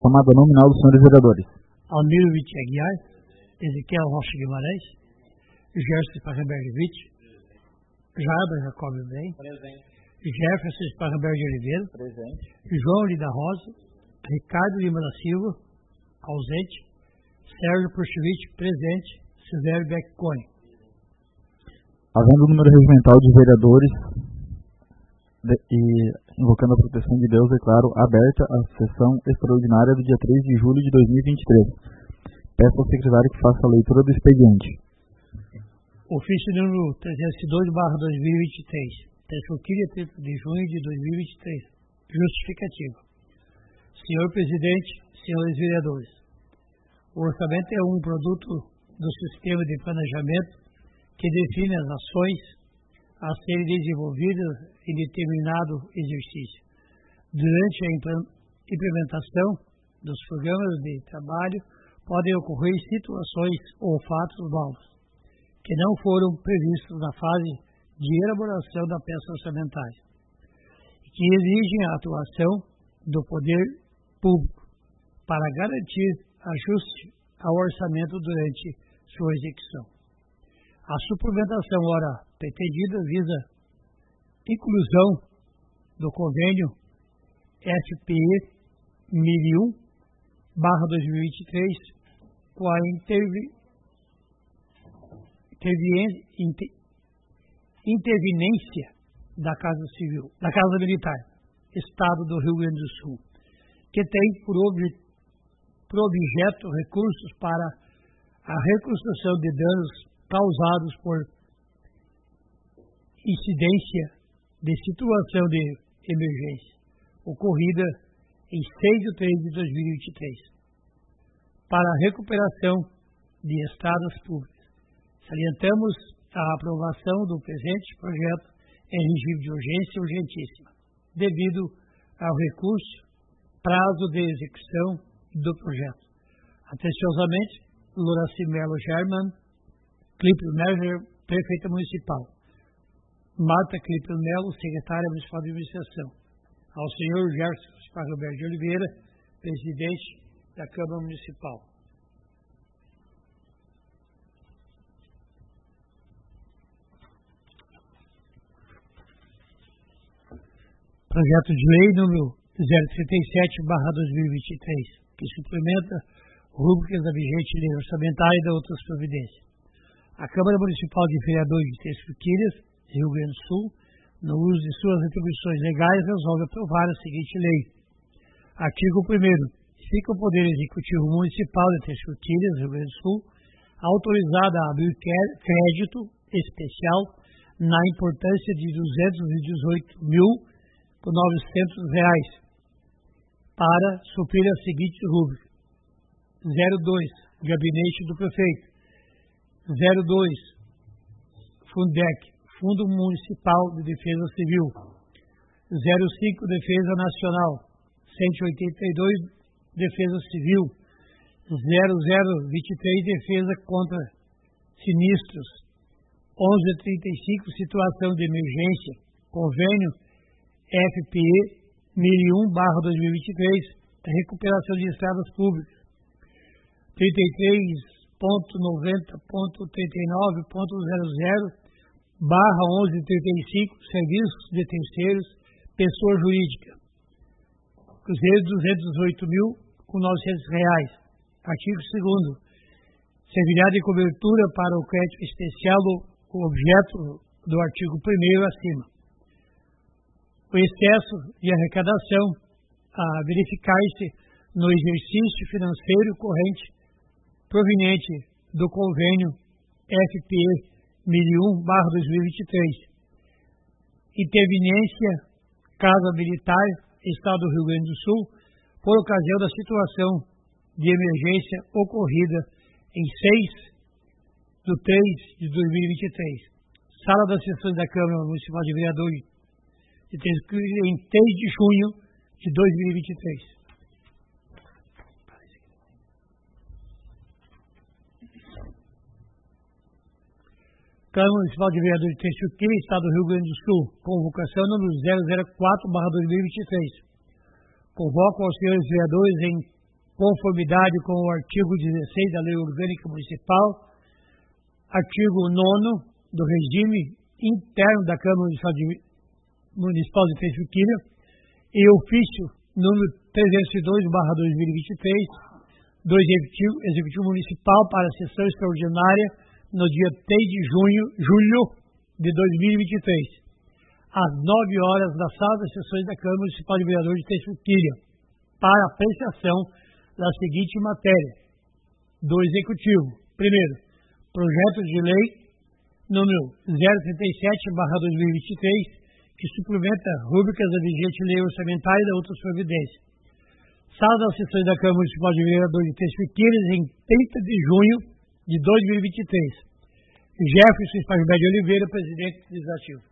Chamada nominal dos senhores vereadores. Almiro Witt Aguiar, Ezequiel Rocha Guimarães, Gerson Sparrenberg-Witt, Jarba Jacob Bem, Jefferson Sparrenberg de Oliveira, Presente. João Lida Rosa, Ricardo Lima da Silva, ausente, Sérgio Purchevich, presente, Silvério Beck Cone. Havendo o número regimental de vereadores e invocando a proteção de Deus, declaro aberta a sessão extraordinária do dia 3 de julho de 2023. Peço ao secretário que faça a leitura do expediente. Ofício número 302/2023. Terça-feira, 30 de junho de 2023. Justificativo. Senhor Presidente, senhores vereadores, o orçamento é um produto do sistema de planejamento que define as ações a serem desenvolvidas em determinado exercício. Durante a implementação dos programas de trabalho, podem ocorrer situações ou fatos novos que não foram previstos na fase de elaboração da peça orçamentária e que exigem a atuação do poder público para garantir ajuste ao orçamento durante sua execução. A suplementação ora pretendida visa inclusão do convênio FPE 1001/2023 com a intervinência da Casa Civil, da Casa Militar, Estado do Rio Grande do Sul, que tem por objeto recursos para a reconstrução de danos causados por incidência de situação de emergência ocorrida em 6 de 3 de 2023 para a recuperação de estradas públicas. Salientamos a aprovação do presente projeto em regime de urgência urgentíssima, devido ao recurso, prazo de execução do projeto. Atenciosamente, Louraci Melo German, Clipper Merger, Prefeita Municipal. Marta Clipper Melo, Secretária Municipal de Administração. Ao senhor Gerson Sparrenberg de Oliveira, Presidente da Câmara Municipal. Projeto de Lei número 037/2023, que suplementa rubricas da vigente lei orçamentária e de outras providências. A Câmara Municipal de Vereadores de Três Forquilhas, Rio Grande do Sul, no uso de suas atribuições legais, resolve aprovar a seguinte lei. Artigo 1º. Fica o Poder Executivo Municipal de Três Forquilhas, Rio Grande do Sul, autorizado a abrir crédito especial na importância de R$218.900 para suprir a seguinte rúbrica. 02. Gabinete do Prefeito. 02. Fundec, Fundo Municipal de Defesa Civil. 05. Defesa Nacional. 182. Defesa Civil. 0023. Defesa contra sinistros. 1135. Situação de emergência. Convênio FPE 1001/2023. Recuperação de estradas públicas. 33.90.39.00/1135, serviços de terceiros, pessoa jurídica. Cruzeiro R$218.900. Artigo 2º. Servirá de cobertura para o crédito especial o objeto do artigo 1º acima. O excesso de arrecadação a verificar-se no exercício financeiro corrente proveniente do convênio FPE 1001/2023. Interveniência Casa Militar, Estado do Rio Grande do Sul, por ocasião da situação de emergência ocorrida em 6 de 3 de 2023. Sala das Sessões da Câmara Municipal de Vereadores em 3 de junho de 2023. Câmara Municipal de Vereadores de Três Forquilhas, Estado do Rio Grande do Sul, convocação número 004/2023. Convoco aos senhores vereadores em conformidade com o artigo 16 da Lei Orgânica Municipal, artigo 9º do regime interno da Câmara Municipal de Três Forquilhas e ofício número 302/2023 do Executivo Municipal para a sessão extraordinária no dia 3 de julho de 2023, às 9 horas na sala das sessões da Câmara Municipal de Vereadores de Três Forquilhas, para apreciação da seguinte matéria do Executivo. Primeiro, projeto de lei número 037/2023, que suplementa rúbricas da vigente lei orçamentária e da outras providências. Sala das sessões da Câmara Municipal de Vereadores de Três Forquilhas, em 30 de junho de 2023. Jefferson Spagberg de Oliveira, presidente legislativo.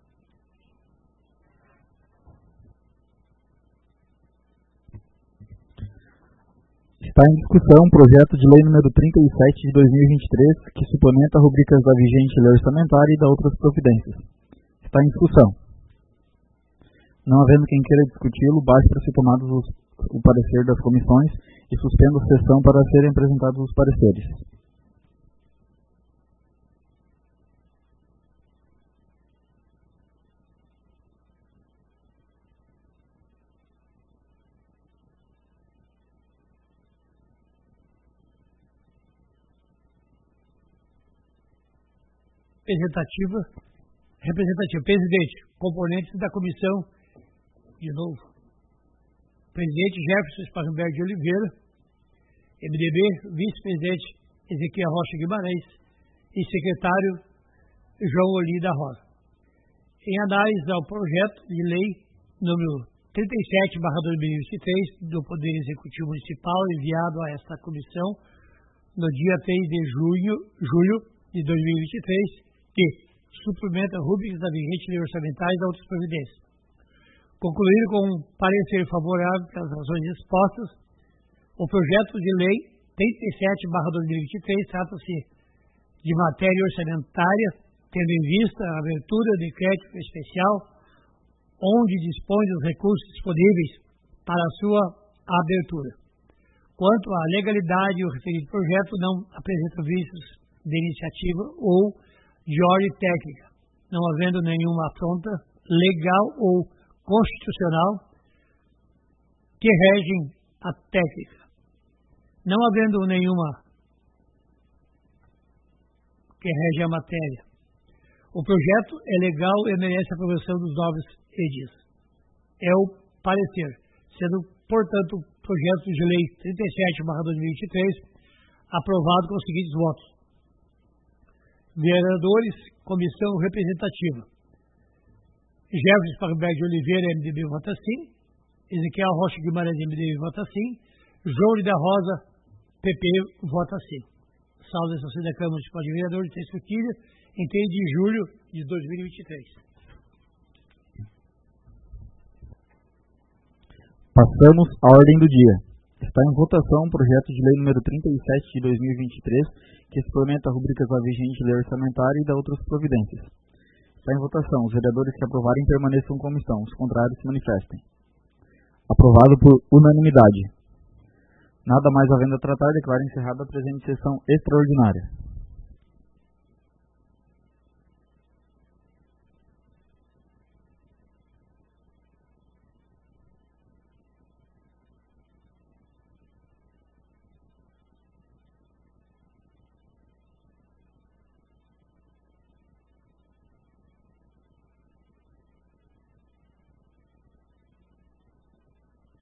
Está em discussão o projeto de lei número 37 de 2023, que suplementa rubricas da vigente lei orçamentária e da outras providências. Está em discussão. Não havendo quem queira discuti-lo, basta ser tomados o parecer das comissões e suspendo a sessão para serem apresentados os pareceres. Representativa. Presidente, componentes da comissão, de novo. Presidente Jefferson Spagberg de Oliveira, MDB, vice-presidente Ezequiel Rocha Guimarães e secretário João Oli da Rosa. Em análise ao projeto de lei número 37/2023 do Poder Executivo Municipal, enviado a esta comissão no dia 3 de julho de 2023, que suplementa rubricas da vigente lei orçamentária e da outras providências. Concluído com um parecer favorável pelas razões expostas, o projeto de lei 37/2023 trata-se de matéria orçamentária, tendo em vista a abertura de crédito especial, onde dispõe dos recursos disponíveis para a sua abertura. Quanto à legalidade, o referido projeto não apresenta vícios de iniciativa ou de ordem técnica, não havendo nenhuma afronta legal ou constitucional que regem a técnica. Não havendo nenhuma que rege a matéria. O projeto é legal e merece a aprovação dos novos edis. É o parecer, sendo, portanto, o projeto de lei 37/2023 aprovado com os seguintes votos. Vereadores, comissão representativa. Jefferson Spagberg de Oliveira, MDB, vota sim. Ezequiel Rocha Guimarães, MDB, vota sim. João da Rosa, PP, vota sim. Sala da Associação da Câmara Municipal de Vereadores de Três Forquilhas, em 3 de julho de 2023. Passamos à ordem do dia. Está em votação o projeto de lei número 37 de 2023, que suplementa rubricas da vigente lei orçamentária e da outras providências. Está em votação. Os vereadores que aprovarem permaneçam em comissão. Os contrários se manifestem. Aprovado por unanimidade. Nada mais havendo a tratar, declaro encerrada a presente sessão extraordinária.